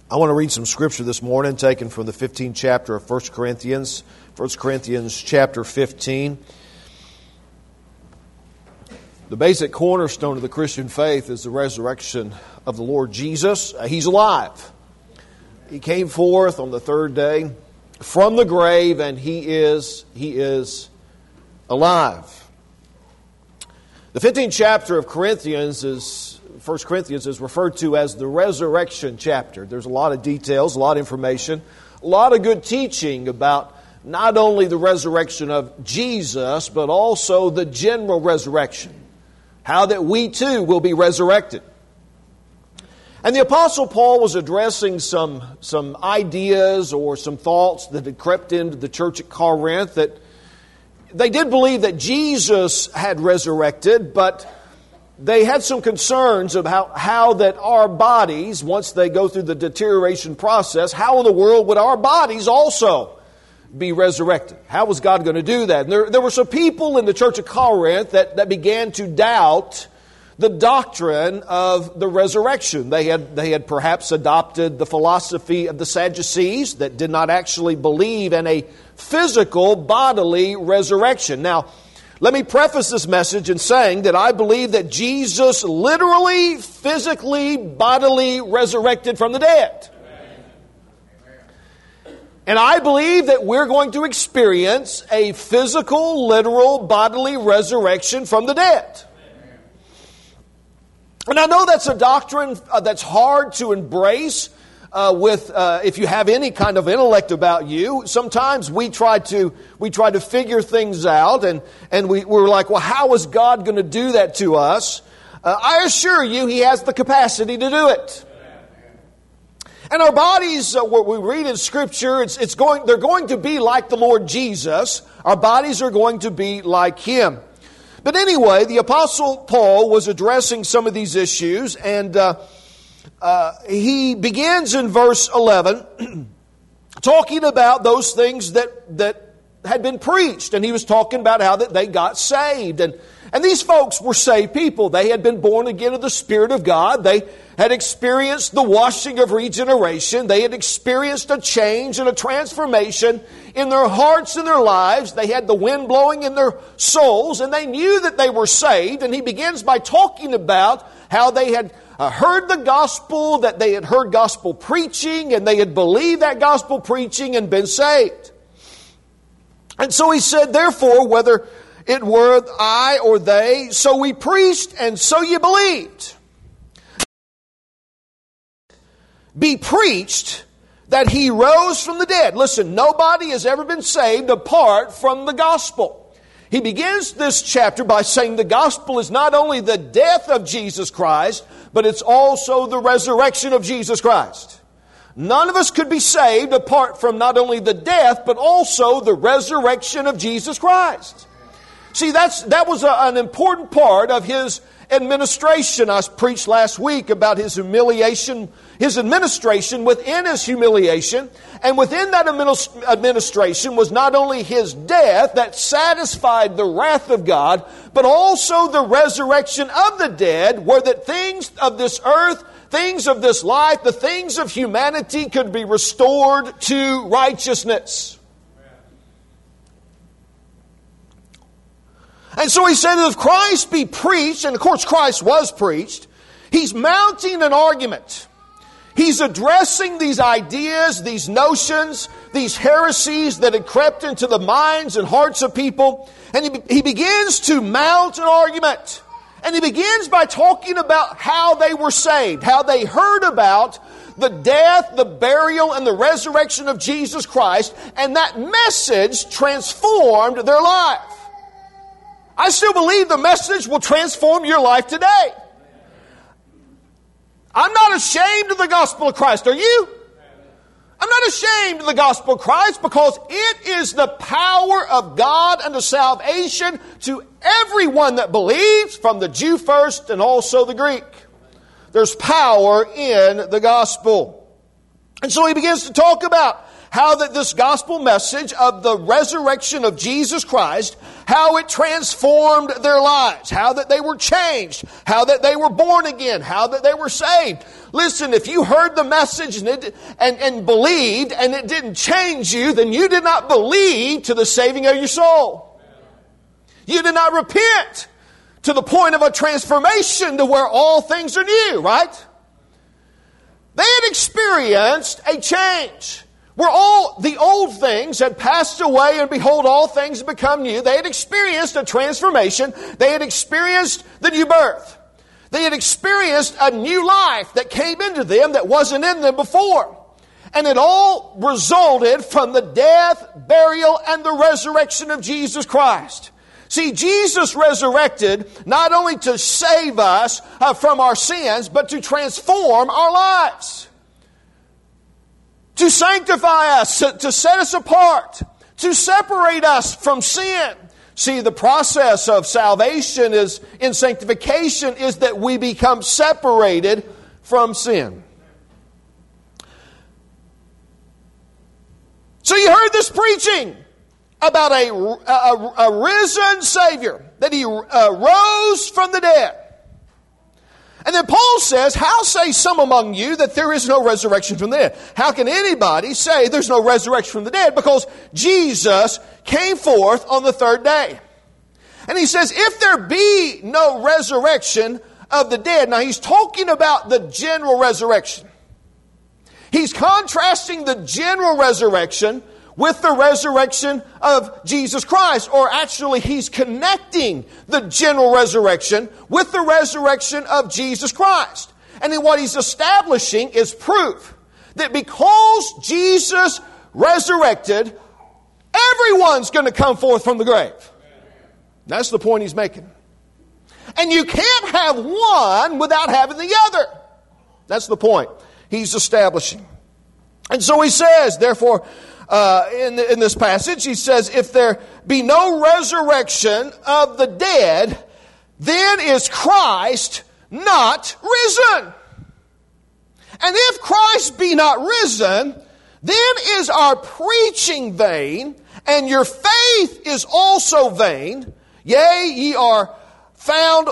I want to read some scripture this morning taken from the 15th chapter of 1 Corinthians. 1 Corinthians chapter 15. The basic cornerstone of the Christian faith is the resurrection of the Lord Jesus. He's alive. He came forth on the third day from the grave, and He is alive. The 15th chapter of 1 Corinthians is referred to as the resurrection chapter. There's a lot of details, a lot of information, a lot of good teaching about not only the resurrection of Jesus, but also the general resurrection. How that we too will be resurrected. And the Apostle Paul was addressing some ideas or some thoughts that had crept into the church at Corinth, that they did believe that Jesus had resurrected, but they had some concerns about how that our bodies, once they go through the deterioration process, how in the world would our bodies also be resurrected? How was God going to do that? And there were some people in the church of Corinth that began to doubt the doctrine of the resurrection. They had perhaps adopted the philosophy of the Sadducees that did not actually believe in a physical bodily resurrection. Now, let me preface this message in saying that I believe that Jesus literally, physically, bodily resurrected from the dead. And I believe that we're going to experience a physical, literal, bodily resurrection from the dead. And I know that's a doctrine that's hard to embrace if you have any kind of intellect about you. Sometimes we try to figure things out, and we're like, well, how is God going to do that to us? I assure you, He has the capacity to do it. And our bodies, what we read in Scripture, they're going to be like the Lord Jesus. Our bodies are going to be like Him. But anyway, the Apostle Paul was addressing some of these issues, and he begins in verse 11 talking about those things that had been preached. And he was talking about how that they got saved. And these folks were saved people. They had been born again of the Spirit of God. They had experienced the washing of regeneration. They had experienced a change and a transformation in their hearts and their lives. They had the wind blowing in their souls, and they knew that they were saved. And he begins by talking about how they had heard the gospel, that they had heard gospel preaching, and they had believed that gospel preaching and been saved. And so he said, therefore, whether it were I or they, so we preached, and so you believed. Be preached that He rose from the dead. Listen, nobody has ever been saved apart from the gospel. He begins this chapter by saying the gospel is not only the death of Jesus Christ, but it's also the resurrection of Jesus Christ. None of us could be saved apart from not only the death, but also the resurrection of Jesus Christ. See, that was an important part of His administration. I preached last week about His humiliation, His administration within His humiliation. And within that administration was not only His death that satisfied the wrath of God, but also the resurrection of the dead, where that things of this earth, things of this life, the things of humanity could be restored to righteousness. And so he said, if Christ be preached, and of course Christ was preached, he's mounting an argument. He's addressing these ideas, these notions, these heresies that had crept into the minds and hearts of people. And he begins to mount an argument. And he begins by talking about how they were saved, how they heard about the death, the burial, and the resurrection of Jesus Christ, and that message transformed their life. I still believe the message will transform your life today. I'm not ashamed of the gospel of Christ. Are you? I'm not ashamed of the gospel of Christ, because it is the power of God unto salvation to everyone that believes, from the Jew first and also the Greek. There's power in the gospel. And so he begins to talk about how that this gospel message of the resurrection of Jesus Christ, how it transformed their lives, how that they were changed, how that they were born again, how that they were saved. Listen, if you heard the message and believed and it didn't change you, then you did not believe to the saving of your soul. You did not repent to the point of a transformation to where all things are new, right? They had experienced a change where all the old things had passed away and behold, all things have become new. They had experienced a transformation. They had experienced the new birth. They had experienced a new life that came into them that wasn't in them before. And it all resulted from the death, burial, and the resurrection of Jesus Christ. See, Jesus resurrected not only to save us from our sins, but to transform our lives. To sanctify us, to set us apart, to separate us from sin. See, the process of salvation in sanctification is that we become separated from sin. So you heard this preaching about a risen Savior, that He rose from the dead. And then Paul says, how say some among you that there is no resurrection from the dead? How can anybody say there's no resurrection from the dead? Because Jesus came forth on the third day. And he says, if there be no resurrection of the dead, now he's talking about the general resurrection. He's contrasting the general resurrection with the resurrection of Jesus Christ. Or actually, he's connecting the general resurrection with the resurrection of Jesus Christ. And then what he's establishing is proof that because Jesus resurrected, everyone's going to come forth from the grave. That's the point he's making. And you can't have one without having the other. That's the point he's establishing. And so he says, therefore, in this passage, he says, if there be no resurrection of the dead, then is Christ not risen. And if Christ be not risen, then is our preaching vain, and your faith is also vain. Yea, we are found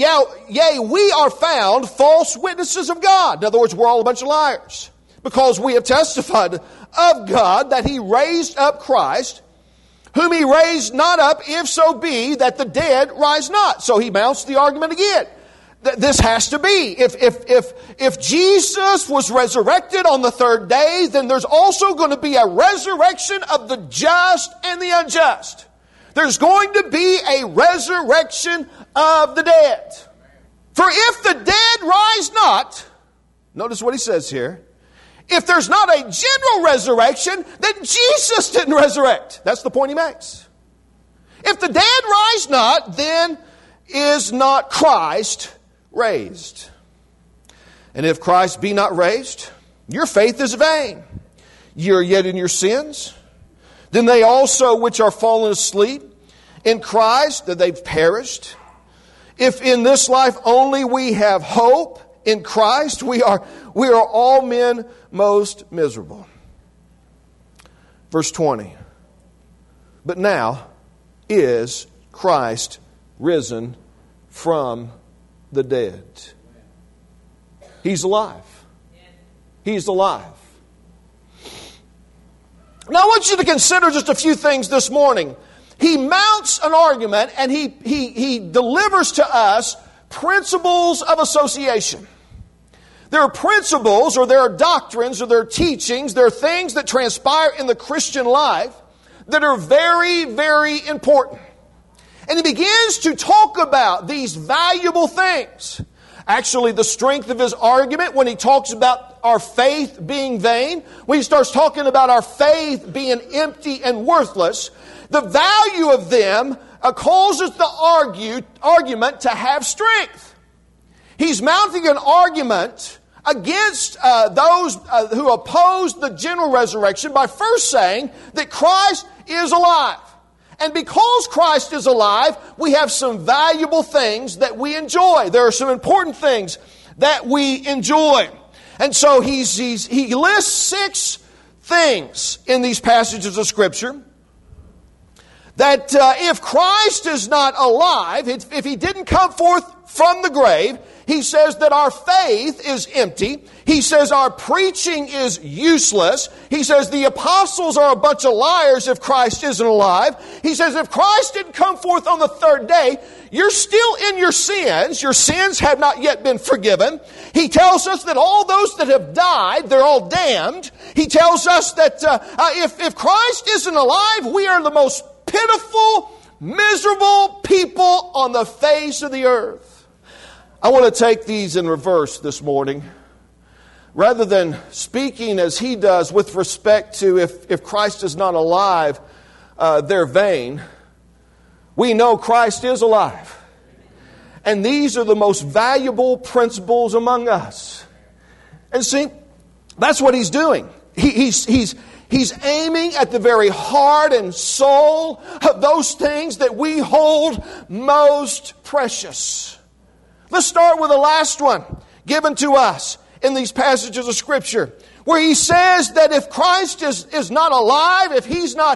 false witnesses of God. In other words, we're all a bunch of liars. Because we have testified of God that He raised up Christ, whom He raised not up, if so be that the dead rise not. So he mounts the argument again. This has to be. If Jesus was resurrected on the third day, then there's also going to be a resurrection of the just and the unjust. There's going to be a resurrection of the dead. For if the dead rise not, notice what he says here, if there's not a general resurrection, then Jesus didn't resurrect. That's the point he makes. If the dead rise not, then is not Christ raised. And if Christ be not raised, your faith is vain. Ye are yet in your sins. Then they also which are fallen asleep in Christ, that they've perished. If in this life only we have hope in Christ, we are all men most miserable. Verse 20. But now is Christ risen from the dead. He's alive. He's alive. Now I want you to consider just a few things this morning. He mounts an argument and he delivers to us principles of association. There are principles, or there are doctrines, or there are teachings, there are things that transpire in the Christian life that are very, very important. And he begins to talk about these valuable things. Actually, the strength of his argument when he talks about our faith being vain, when he starts talking about our faith being empty and worthless, the value of them causes the argument to have strength. He's mounting an argument against those who oppose the general resurrection by first saying that Christ is alive. And because Christ is alive, we have some valuable things that we enjoy. There are some important things that we enjoy. And so he lists 6 things in these passages of Scripture that if Christ is not alive, if He didn't come forth from the grave, he says that our faith is empty. He says our preaching is useless. He says the apostles are a bunch of liars if Christ isn't alive. He says if Christ didn't come forth on the third day, you're still in your sins. Your sins have not yet been forgiven. He tells us that all those that have died, they're all damned. He tells us that if Christ isn't alive, we are the most pitiful, miserable people on the face of the earth. I want to take these in reverse this morning. Rather than speaking as he does with respect to if Christ is not alive, they're vain. We know Christ is alive. And these are the most valuable principles among us. And see, that's what he's doing. He's aiming at the very heart and soul of those things that we hold most precious. Let's start with the last one given to us in these passages of Scripture, where he says that if Christ is not alive, if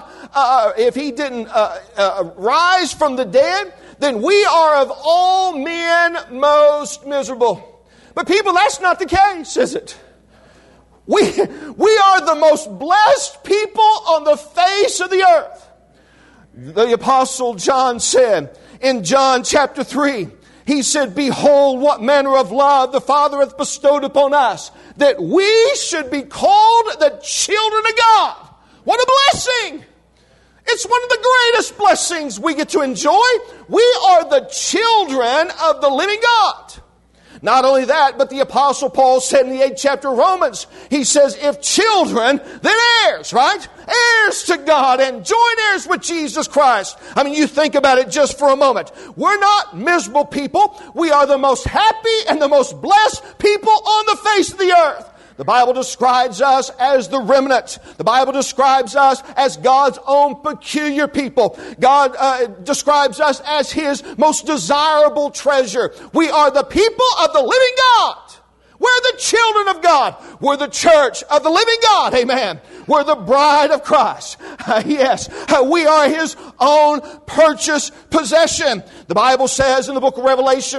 he didn't rise from the dead, then we are of all men most miserable. But people, that's not the case, is it? We are the most blessed people on the face of the earth. The Apostle John said in John chapter 3, he said, "Behold, what manner of love the Father hath bestowed upon us, that we should be called the children of God." What a blessing! It's one of the greatest blessings we get to enjoy. We are the children of the living God. Not only that, but the Apostle Paul said in the 8th chapter of Romans, he says, if children, then heirs, right? Heirs to God and joint heirs with Jesus Christ. I mean, you think about it just for a moment. We're not miserable people. We are the most happy and the most blessed people on the face of the earth. The Bible describes us as the remnant. The Bible describes us as God's own peculiar people. God describes us as His most desirable treasure. We are the people of the living God. We're the children of God. We're the church of the living God. Amen. We're the bride of Christ. Yes. We are His own purchased possession. The Bible says in the book of Revelation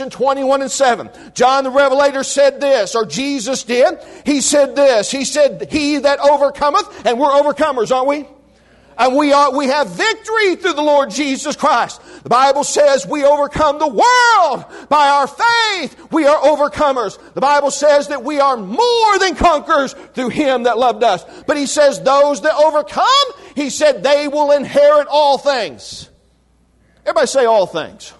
21:7, John the Revelator said this, or Jesus did. He said this. He said, "He that overcometh," and we're overcomers, aren't we? And we have victory through the Lord Jesus Christ. The Bible says we overcome the world by our faith. We are overcomers. The Bible says that we are more than conquerors through Him that loved us. But He says those that overcome, He said they will inherit all things. Everybody say all things.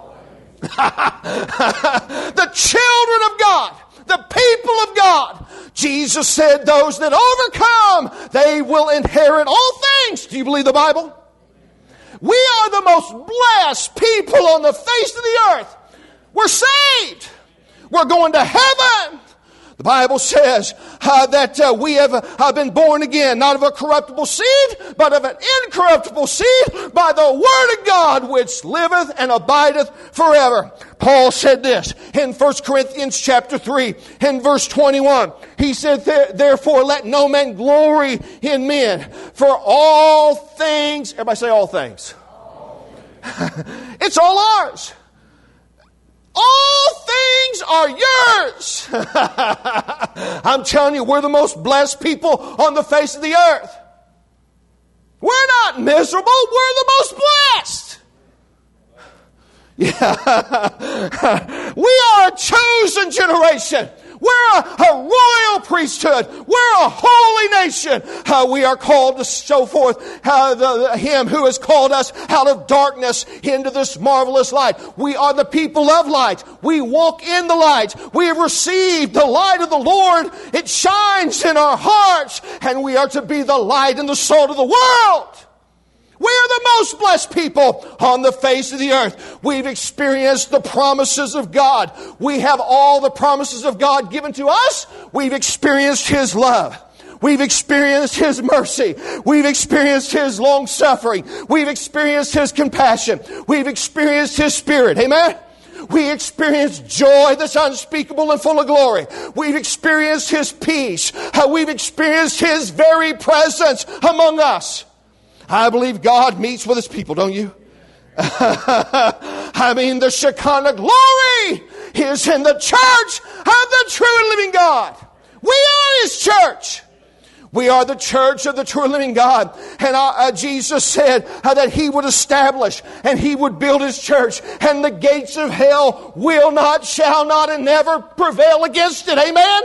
The children of God. The people of God. Jesus said those that overcome, they will inherit all things. Do you believe the Bible? We are the most blessed people on the face of the earth. We're saved. We're going to heaven. The Bible says that we have been born again, not of a corruptible seed, but of an incorruptible seed, by the word of God, which liveth and abideth forever. Paul said this in 1 Corinthians chapter 3, in verse 21. He said, "Therefore let no man glory in men, for all things," everybody say all things. It's all ours. All things are yours. I'm telling you, we're the most blessed people on the face of the earth. We're not miserable. We're the most blessed. Yeah. We are a chosen generation. We're a royal priesthood. We're a holy nation. We are called to show forth Him who has called us out of darkness into this marvelous light. We are the people of light. We walk in the light. We have received the light of the Lord. It shines in our hearts, and we are to be the light and the salt of the world. We are the most blessed people on the face of the earth. We've experienced the promises of God. We have all the promises of God given to us. We've experienced His love. We've experienced His mercy. We've experienced His long suffering. We've experienced His compassion. We've experienced His Spirit. Amen? We experience joy that's unspeakable and full of glory. We've experienced His peace. We've experienced His very presence among us. I believe God meets with His people, don't you? I mean, the Shekinah glory is in the church of the true and living God. We are His church. We are the church of the true and living God. And Jesus said that He would establish and He would build His church. And the gates of hell will not, shall not, and never prevail against it. Amen?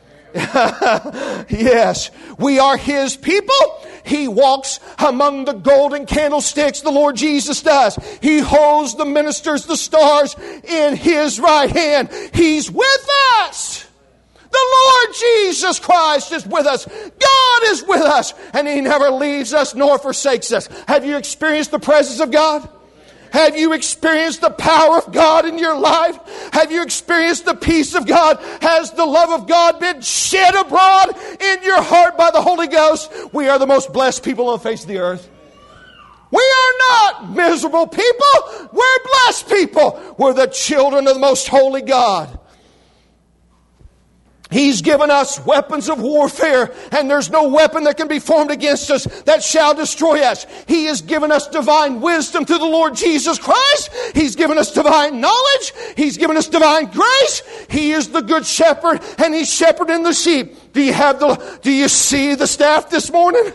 Yes, we are His people. He walks among the golden candlesticks, the Lord Jesus does. He holds the ministers, the stars in His right hand. He's with us. The Lord Jesus Christ is with us. God is with us. And He never leaves us nor forsakes us. Have you experienced the presence of God? Have you experienced the power of God in your life? Have you experienced the peace of God? Has the love of God been shed abroad in your heart by the Holy Ghost? We are the most blessed people on the face of the earth. We are not miserable people. We're blessed people. We're the children of the most holy God. He's given us weapons of warfare, and there's no weapon that can be formed against us that shall destroy us. He has given us divine wisdom through the Lord Jesus Christ. He's given us divine knowledge. He's given us divine grace. He is the good shepherd, and He's shepherding the sheep. Do you see the staff this morning?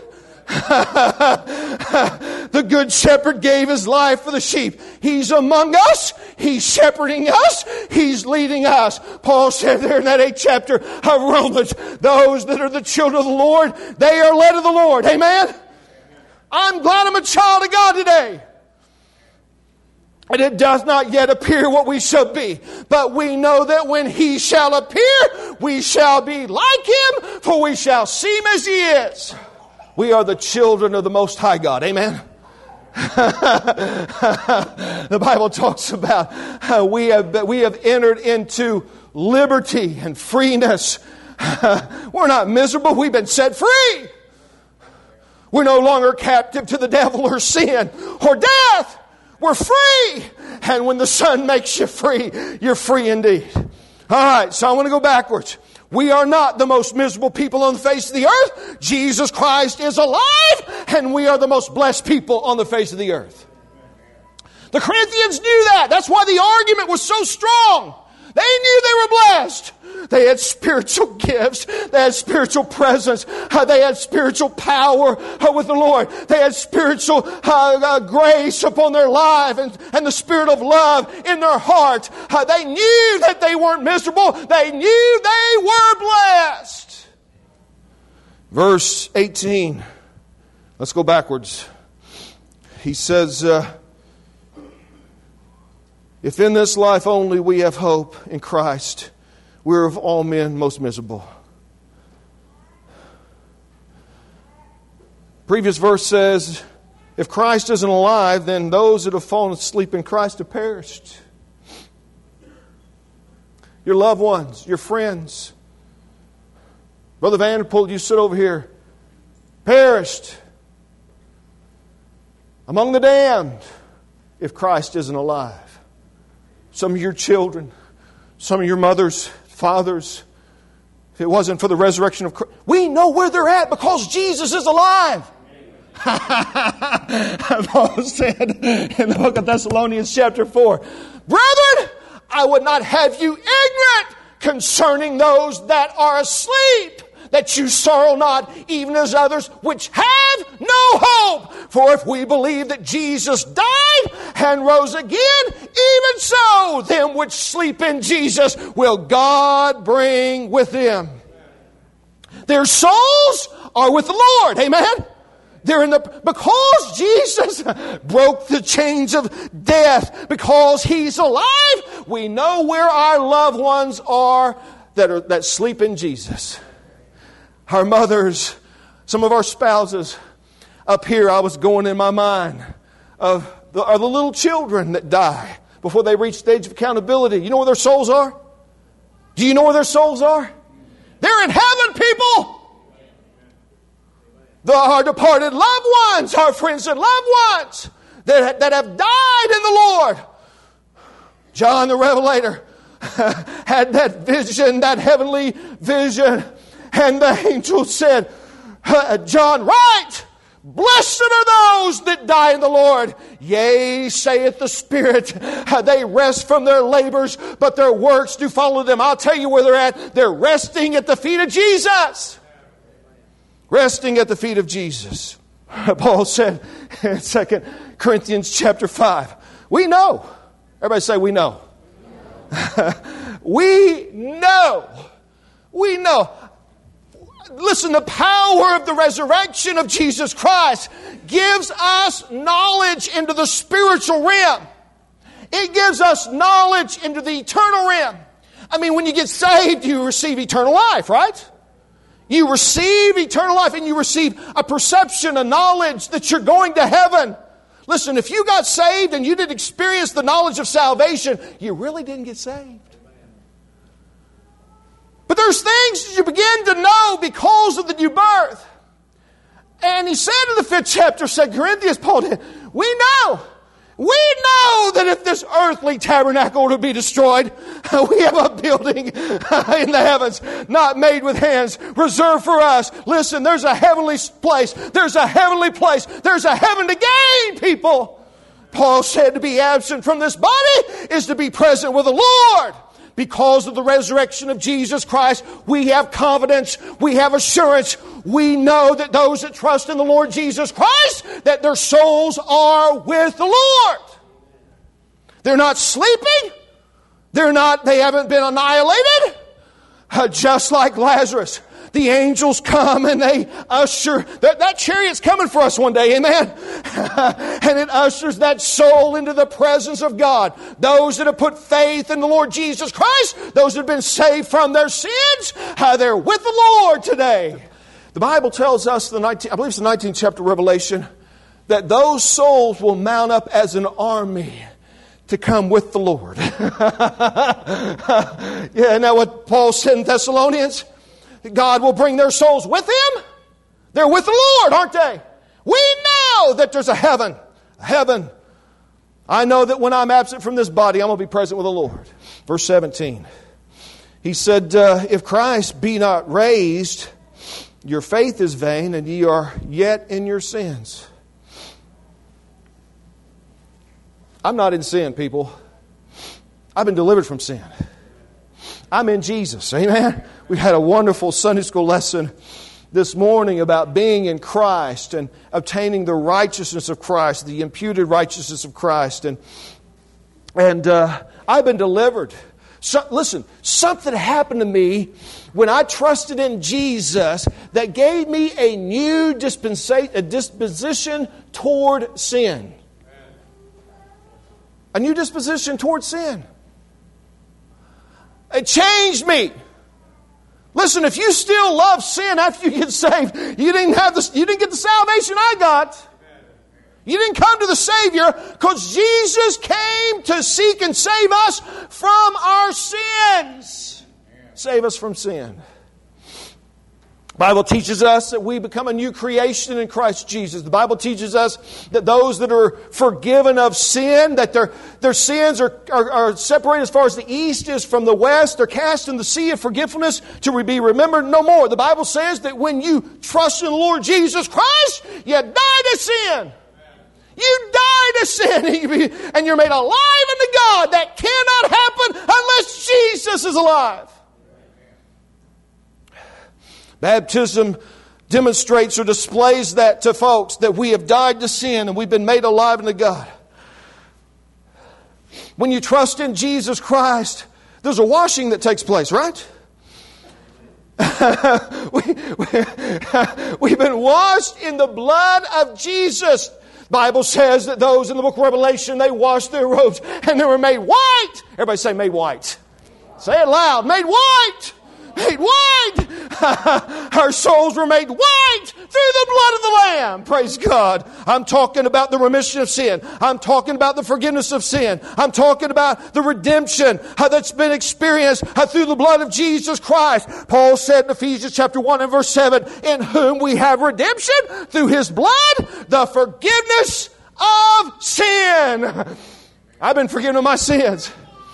The good shepherd gave His life for the sheep. He's among us. He's shepherding us. He's leading us. Paul said there in that 8th chapter of Romans, those that are the children of the Lord, they are led of the Lord. Amen? I'm glad I'm a child of God today. And it does not yet appear what we shall be. But we know that when He shall appear, we shall be like Him, for we shall see Him as He is. We are the children of the Most High God. Amen? The Bible talks about how we have entered into liberty and freeness. We're not miserable. We've been set free. We're no longer captive to the devil or sin or death. We're free. And when the Son makes you free, you're free indeed. All right, so I want to go backwards. We are not the most miserable people on the face of the earth. Jesus Christ is alive, and we are the most blessed people on the face of the earth. The Corinthians knew that. That's why the argument was so strong. They knew they were blessed. They had spiritual gifts. They had spiritual presence. They had spiritual power with the Lord. They had spiritual grace upon their life and the spirit of love in their heart. They knew that they weren't miserable. They knew they were blessed. Verse 18. Let's go backwards. He says, if in this life only we have hope in Christ, we're of all men most miserable. Previous verse says, if Christ isn't alive, then those that have fallen asleep in Christ have perished. Your loved ones, your friends. Brother Vanderpool, you sit over here. Perished among the damned if Christ isn't alive. Some of your children, some of your mothers, fathers, if it wasn't for the resurrection of Christ, we know where they're at because Jesus is alive. Paul said in the book of Thessalonians chapter 4, brethren, I would not have you ignorant concerning those that are asleep, that you sorrow not, even as others which have no hope. For if we believe that Jesus died and rose again, even so, them which sleep in Jesus will God bring with Him. Their souls are with the Lord. Amen? They're because Jesus broke the chains of death, because He's alive, we know where our loved ones are that sleep in Jesus. Our mothers, some of our spouses. Up here, I was going in my mind of the little children that die before they reach the age of accountability. You know where their souls are? Do you know where their souls are? They're in heaven, people. Our departed loved ones, our friends and loved ones that have died in the Lord. John the Revelator had that vision, that heavenly vision. And the angel said, John, write, blessed are those that die in the Lord. Yea, saith the Spirit, they rest from their labors, but their works do follow them. I'll tell you where they're at. They're resting at the feet of Jesus. Resting at the feet of Jesus. Paul said in 2 Corinthians chapter 5, we know. Everybody say, we know. We know. We know. Listen, the power of the resurrection of Jesus Christ gives us knowledge into the spiritual realm. It gives us knowledge into the eternal realm. I mean, when you get saved, you receive eternal life, right? You receive eternal life and you receive a perception, a knowledge that you're going to heaven. Listen, if you got saved and you didn't experience the knowledge of salvation, you really didn't get saved. But there's things that you begin to know because of the new birth. And he said in the 5th chapter of 2 Corinthians, Paul did, we know that if this earthly tabernacle were to be destroyed, we have a building in the heavens, not made with hands, reserved for us. Listen, there's a heavenly place. There's a heavenly place. There's a heaven to gain, people. Paul said to be absent from this body is to be present with the Lord. Because of the resurrection of Jesus Christ, we have confidence, we have assurance. We know that those that trust in the Lord Jesus Christ, that their souls are with the Lord. They're not sleeping. They haven't been annihilated. Just like Lazarus. The angels come and they usher, that chariot's coming for us one day, amen? And it ushers that soul into the presence of God. Those that have put faith in the Lord Jesus Christ, those that have been saved from their sins, they're with the Lord today. The Bible tells us, I believe it's the 19th chapter of Revelation, that those souls will mount up as an army to come with the Lord. Yeah, isn't that what Paul said in Thessalonians? God will bring their souls with Him. They're with the Lord, aren't they? We know that there's a heaven. A heaven. I know that when I'm absent from this body, I'm going to be present with the Lord. Verse 17. He said, if Christ be not raised, your faith is vain, and ye are yet in your sins. I'm not in sin, people. I've been delivered from sin. I'm in Jesus. Amen? We had a wonderful Sunday school lesson this morning about being in Christ and obtaining the righteousness of Christ, the imputed righteousness of Christ. And I've been delivered. So, listen, something happened to me when I trusted in Jesus that gave me a new disposition toward sin. A new disposition toward sin. It changed me. Listen, if you still love sin after you get saved, you didn't get the salvation I got. You didn't come to the Savior because Jesus came to seek and save us from our sins. Save us from sin. The Bible teaches us that we become a new creation in Christ Jesus. The Bible teaches us that those that are forgiven of sin, that their sins are separated as far as the east is from the west. They're cast in the sea of forgetfulness to be remembered no more. The Bible says that when you trust in the Lord Jesus Christ, you die to sin. You die to sin and you're made alive unto God. That cannot happen unless Jesus is alive. Baptism demonstrates or displays that to folks, that we have died to sin and we've been made alive unto God. When you trust in Jesus Christ, there's a washing that takes place, right? We've been washed in the blood of Jesus. The Bible says that those in the book of Revelation, they washed their robes and they were made white. Everybody say made white. Say it loud. Made white. Made white. Our souls were made white through the blood of the Lamb. Praise God. I'm talking about the remission of sin. I'm talking about the forgiveness of sin. I'm talking about the redemption that's been experienced through the blood of Jesus Christ. Paul said in Ephesians chapter 1 and verse 7, in whom we have redemption through His blood, the forgiveness of sin. I've been forgiven of my sins.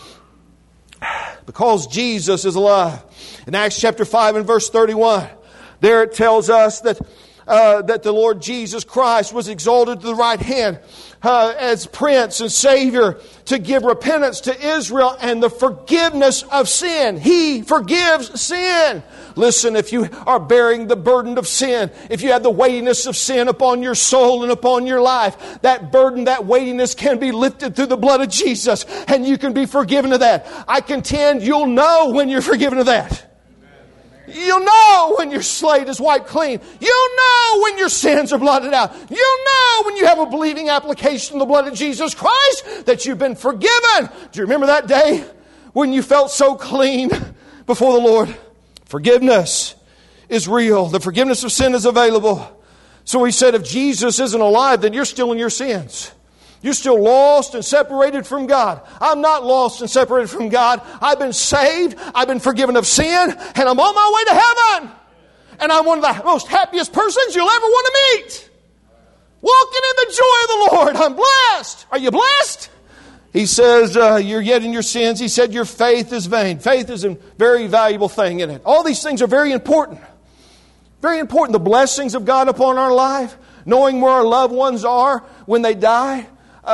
Because Jesus is alive. In Acts chapter 5 and verse 31, there it tells us that the Lord Jesus Christ was exalted to the right hand as Prince and Savior to give repentance to Israel and the forgiveness of sin. He forgives sin. Listen, if you are bearing the burden of sin, if you have the weightiness of sin upon your soul and upon your life, that burden, that weightiness can be lifted through the blood of Jesus, and you can be forgiven of that. I contend you'll know when you're forgiven of that. You'll know when your slate is wiped clean. You'll know when your sins are blotted out. You'll know when you have a believing application of the blood of Jesus Christ that you've been forgiven. Do you remember that day when you felt so clean before the Lord? Forgiveness is real. The forgiveness of sin is available. So he said, if Jesus isn't alive, then you're still in your sins. You're still lost and separated from God. I'm not lost and separated from God. I've been saved. I've been forgiven of sin. And I'm on my way to heaven. And I'm one of the most happiest persons you'll ever want to meet. Walking in the joy of the Lord. I'm blessed. Are you blessed? He says, you're yet in your sins. He said, your faith is vain. Faith is a very valuable thing in it. All these things are very important. Very important. The blessings of God upon our life. Knowing where our loved ones are when they die.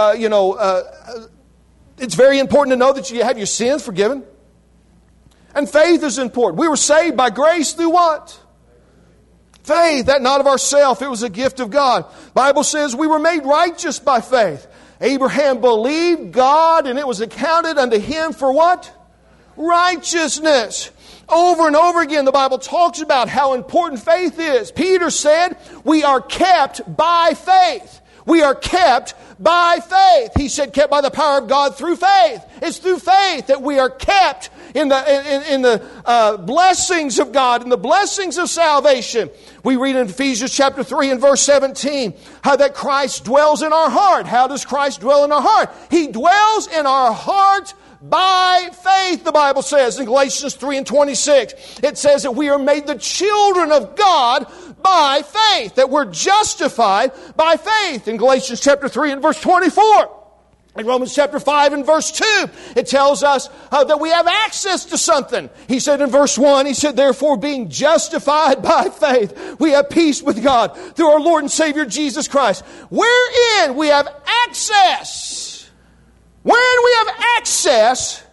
It's very important to know that you have your sins forgiven. And faith is important. We were saved by grace through what? Faith, that not of ourselves. It was a gift of God. The Bible says we were made righteous by faith. Abraham believed God and it was accounted unto him for what? Righteousness. Over and over again, the Bible talks about how important faith is. Peter said, we are kept by faith. We are kept by faith. He said kept by the power of God through faith. It's through faith that we are kept in the blessings of God, in the blessings of salvation. We read in Ephesians chapter 3 and verse 17 how that Christ dwells in our heart. How does Christ dwell in our heart? He dwells in our heart by faith, the Bible says in Galatians 3 and 26. It says that we are made the children of God by faith, that we're justified by faith in Galatians chapter 3 and verse 24. In Romans chapter 5 and verse 2, it tells us that we have access to something. He said in verse 1, he said, therefore being justified by faith, we have peace with God through our Lord and Savior Jesus Christ. Wherein we have access. Wherein we have access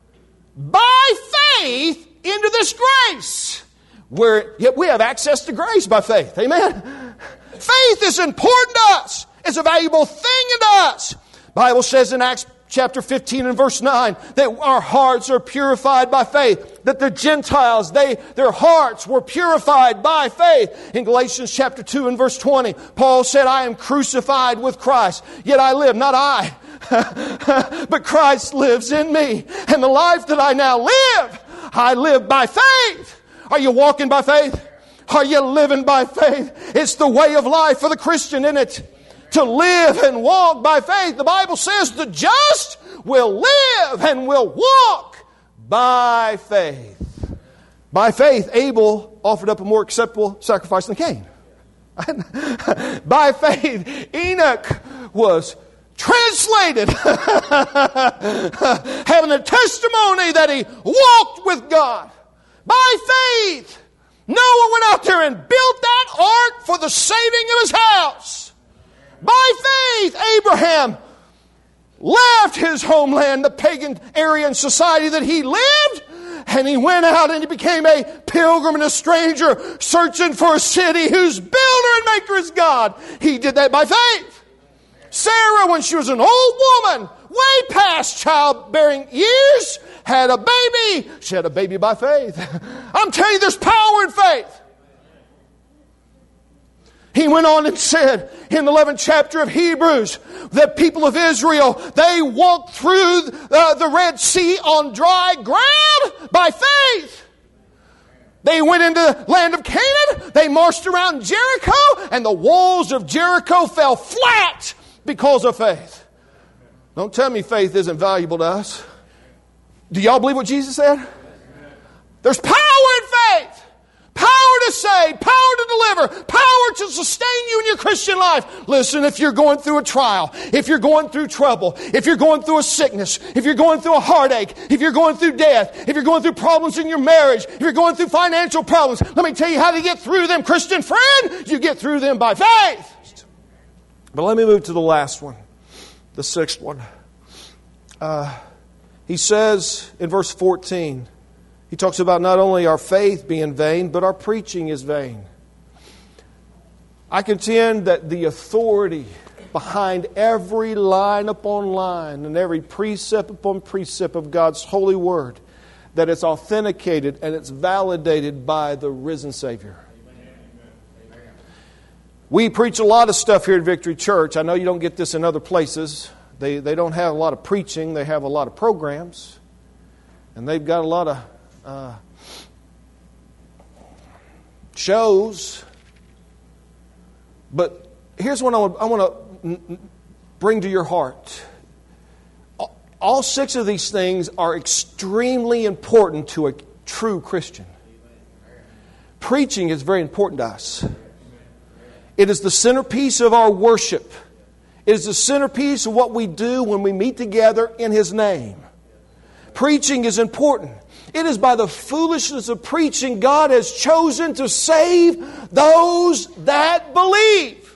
by faith into this grace. We have access to grace by faith. Amen? Faith is important to us. It's a valuable thing to us. The Bible says in Acts chapter 15 and verse 9 that our hearts are purified by faith. That the Gentiles, their hearts were purified by faith. In Galatians chapter 2 and verse 20, Paul said, I am crucified with Christ, yet I live, not I, but Christ lives in me. And the life that I now live, I live by faith. Are you walking by faith? Are you living by faith? It's the way of life for the Christian, isn't it? To live and walk by faith. The Bible says the just will live and will walk by faith. By faith, Abel offered up a more acceptable sacrifice than Cain. By faith, Enoch was translated, having a testimony that he walked with God. By faith, Noah went out there and built that ark for the saving of his house. By faith, Abraham left his homeland, the pagan Aryan society that he lived, and he went out and he became a pilgrim and a stranger searching for a city whose builder and maker is God. He did that by faith. Sarah, when she was an old woman, way past childbearing years, had a baby. She had a baby by faith. I'm telling you, there's power in faith. He went on and said in the 11th chapter of Hebrews that people of Israel, they walked through the Red Sea on dry ground by faith. They went into the land of Canaan. They marched around Jericho, and the walls of Jericho fell flat because of faith. Don't tell me faith isn't valuable to us. Do y'all believe what Jesus said? There's power in faith. Power to save, power to deliver, whatever power to sustain you in your Christian life. Listen, if you're going through a trial, if you're going through trouble, if you're going through a sickness, if you're going through a heartache, if you're going through death, if you're going through problems in your marriage, if you're going through financial problems, let me tell you how to get through them, Christian friend. You get through them by faith. But let me move to the last one, the sixth one. He says in verse 14, he talks about not only our faith being vain, but our preaching is vain. I contend that the authority behind every line upon line and every precept upon precept of God's holy word, that it's authenticated and it's validated by the risen Savior. Amen. We preach a lot of stuff here at Victory Church. I know you don't get this in other places. They don't have a lot of preaching. They have a lot of programs. And they've got a lot of shows. But here's what I want to bring to your heart. All six of these things are extremely important to a true Christian. Preaching is very important to us. It is the centerpiece of our worship. It is the centerpiece of what we do when we meet together in His name. Preaching is important. It is by the foolishness of preaching God has chosen to save those that believe.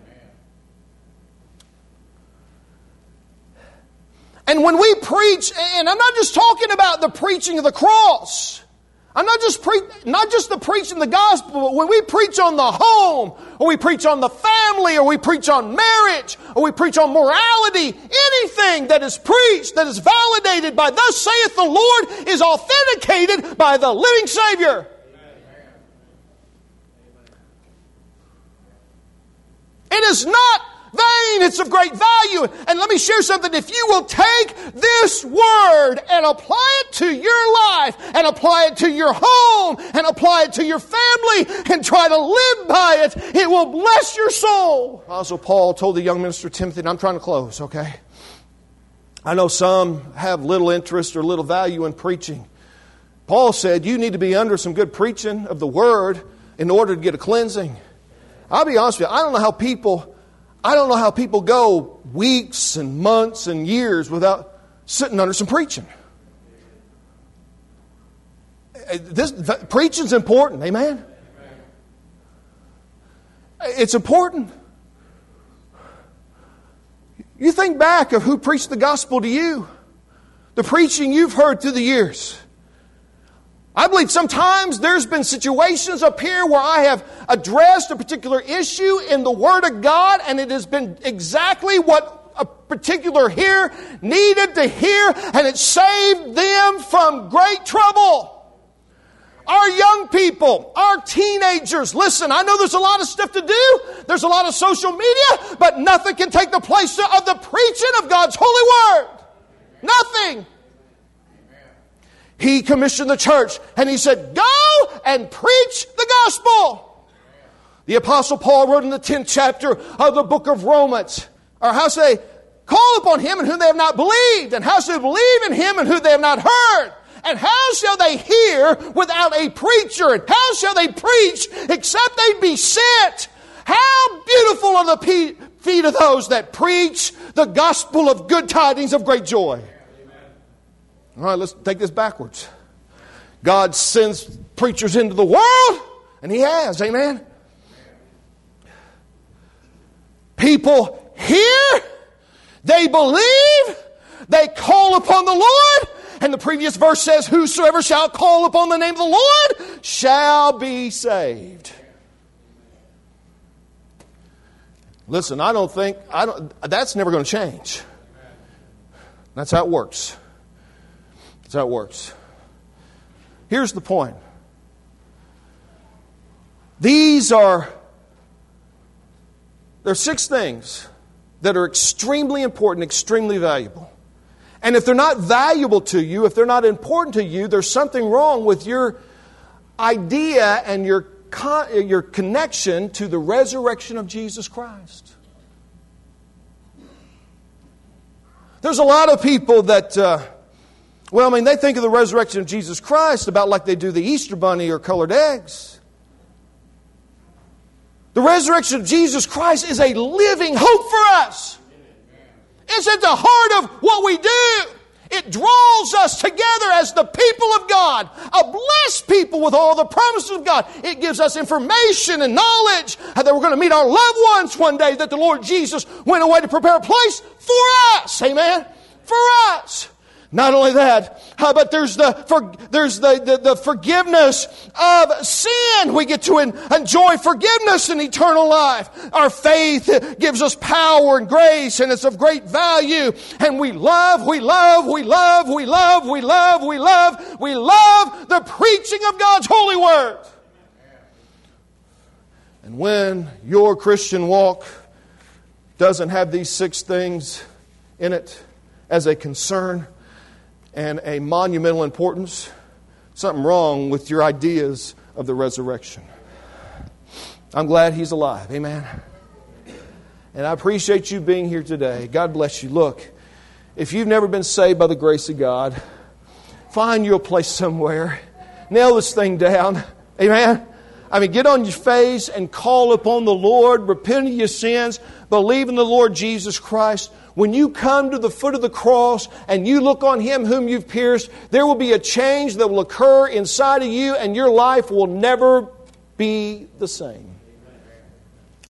And when we preach, and I'm not just talking about the preaching of the cross. I'm not just the preaching of the gospel, but when we preach on the home, or we preach on the family, or we preach on marriage, or we preach on morality, anything that is preached, that is validated by thus saith the Lord, is authenticated by the living Savior. It is not vain, it's of great value. And let me share something. If you will take this word and apply it to your life, and apply it to your home, and apply it to your family, and try to live by it, it will bless your soul. Apostle Paul told the young minister Timothy, and I'm trying to close, okay? I know some have little interest or little value in preaching. Paul said, you need to be under some good preaching of the word in order to get a cleansing. I'll be honest with you, I don't know how people go weeks and months and years without sitting under some preaching. Preaching's important, amen? It's important. You think back of who preached the gospel to you, the preaching you've heard through the years. I believe sometimes there's been situations up here where I have addressed a particular issue in the Word of God, and it has been exactly what a particular hearer needed to hear, and it saved them from great trouble. Our young people, our teenagers, listen, I know there's a lot of stuff to do. There's a lot of social media, but nothing can take the place of the preaching of God's holy Word. Nothing. He commissioned the church and he said, go and preach the gospel. The Apostle Paul wrote in the 10th chapter of the book of Romans, or how say, call upon Him in whom they have not believed, and how shall they believe in Him in whom they have not heard? And how shall they hear without a preacher? And how shall they preach except they be sent? How beautiful are the feet of those that preach the gospel of good tidings of great joy. All right, let's take this backwards. God sends preachers into the world, and He has, amen? People hear, they believe, they call upon the Lord, and the previous verse says, whosoever shall call upon the name of the Lord shall be saved. Listen, that's never going to change. That's how it works. That's how it works. Here's the point. There's 6 things that are extremely important, extremely valuable. And if they're not valuable to you, if they're not important to you, there's something wrong with your idea and your connection to the resurrection of Jesus Christ. There's a lot of people that, they think of the resurrection of Jesus Christ about like they do the Easter bunny or colored eggs. The resurrection of Jesus Christ is a living hope for us. It's at the heart of what we do. It draws us together as the people of God, a blessed people with all the promises of God. It gives us information and knowledge that we're going to meet our loved ones one day, that the Lord Jesus went away to prepare a place for us. Amen? For us. Not only that, but there's the forgiveness of sin. We get to enjoy forgiveness and eternal life. Our faith gives us power and grace, and it's of great value. And we love the preaching of God's holy word. And when your Christian walk doesn't have these 6 things in it as a concern and a monumental importance, something wrong with your ideas of the resurrection. I'm glad He's alive. Amen. And I appreciate you being here today. God bless you. Look, if you've never been saved by the grace of God, find you a place somewhere. Nail this thing down. Amen. Get on your face and call upon the Lord. Repent of your sins. Believe in the Lord Jesus Christ. When you come to the foot of the cross and you look on Him whom you've pierced, there will be a change that will occur inside of you, and your life will never be the same.